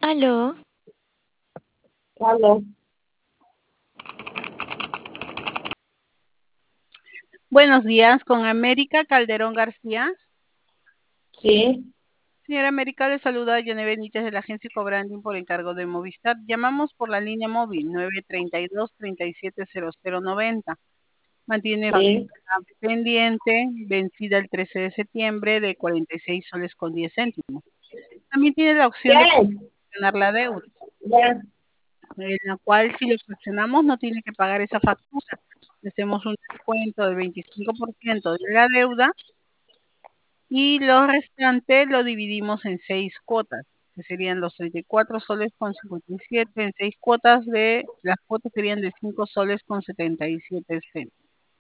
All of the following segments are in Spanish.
Aló, Aló, Buenos días, con América Calderón García. sí, Señora América, le saluda Yone Benítez de la agencia Cobranding por encargo de Movistar. Llamamos por la línea móvil 932-370090. Mantiene sí. factura pendiente, vencida el 13 de septiembre de 46 soles con 10 céntimos. También tiene la opción de ¿Qué? fraccionar la deuda, Ya. en la cual si lo fraccionamos no tiene que pagar esa factura. Le hacemos un descuento del 25% de la deuda y lo restante lo dividimos en 6 cuotas, que serían los 34 soles con 57, en 6 cuotas las cuotas serían de 5 soles con 77 céntimos.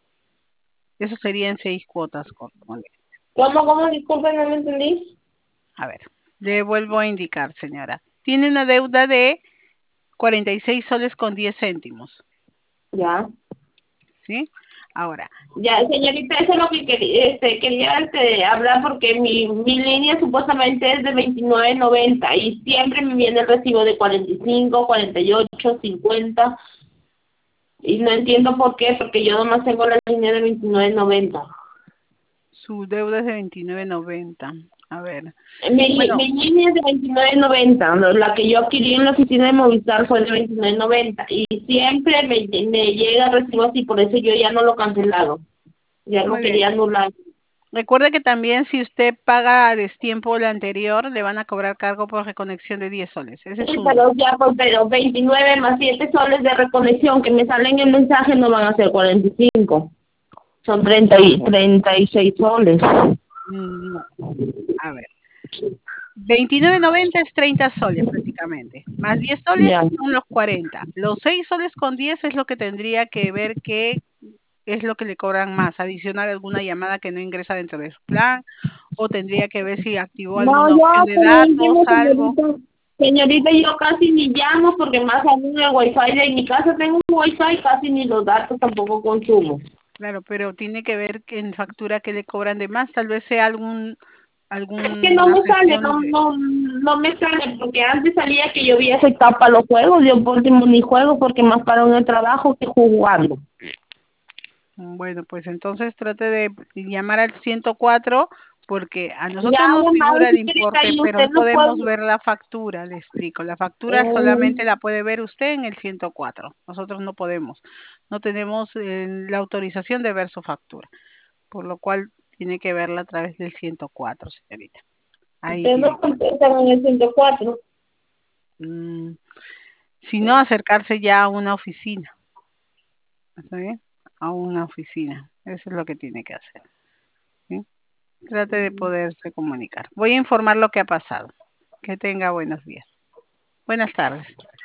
Eso sería en 6 cuotas, corresponde. ¿Cómo? Disculpen, no me entendí. A ver, le vuelvo a indicar, señora. Tiene una deuda de 46 soles con 10 céntimos, Ya. ¿sí? Ahora, Ya, señorita, eso es lo que quería hablar porque mi línea supuestamente es de 29.90 y siempre me viene el recibo de 45, 48, 50 y no entiendo por qué, porque yo nomás tengo la línea de 29.90. su deuda es de 29.90. A ver, Mi bueno, línea es de 29.90, la que yo adquirí en la oficina de Movistar fue de 29.90 y siempre me llega el recibo así, por eso yo ya no lo he cancelado, ya lo muy bien. quería anular. Recuerde que también si usted paga a destiempo el anterior, le van a cobrar cargo por reconexión de 10 soles. Ese es Sí, uno. pero ya, pues, pero 29 más 7 soles de reconexión que me salen en el mensaje no van a ser 45, son 36 soles. No. A ver. 29.90 es 30 soles prácticamente. Más 10 soles Ya. son los 40. Los 6 soles con 10 es lo que tendría que ver qué es lo que le cobran más. Adicionar alguna llamada que no ingresa dentro de su plan. O tendría que ver si activó No, alguna opción yo, de como datos, último, algo. señorita, yo casi ni llamo porque más aún el wifi de mi casa tengo un wifi, casi ni los datos tampoco consumo. Claro, pero tiene que ver que en factura que le cobran de más. Tal vez sea Que no alguna me sale, gestión de... no me sale, porque antes salía que yo había aceptado para los juegos, yo por último ni juego porque más paro en el trabajo que jugando. Bueno, pues entonces trate de llamar al 104 porque a Ya nosotros nos además, figura el señorita, importe, y pero usted no no podemos puede, ver la factura, le explico. La factura eh, solamente la puede ver usted en el 104. Nosotros no podemos. No tenemos la autorización de ver su factura, por lo cual tiene que verla a través del 104, señorita. Ahí usted tiene no que ver. contesta en el 104. Mm, Si no, acercarse ya a una oficina, ¿está bien? A una oficina. Eso es lo que tiene que hacer, ¿sí? Trate de poderse comunicar. Voy a informar lo que ha pasado. Que tenga buenos días. Buenas tardes.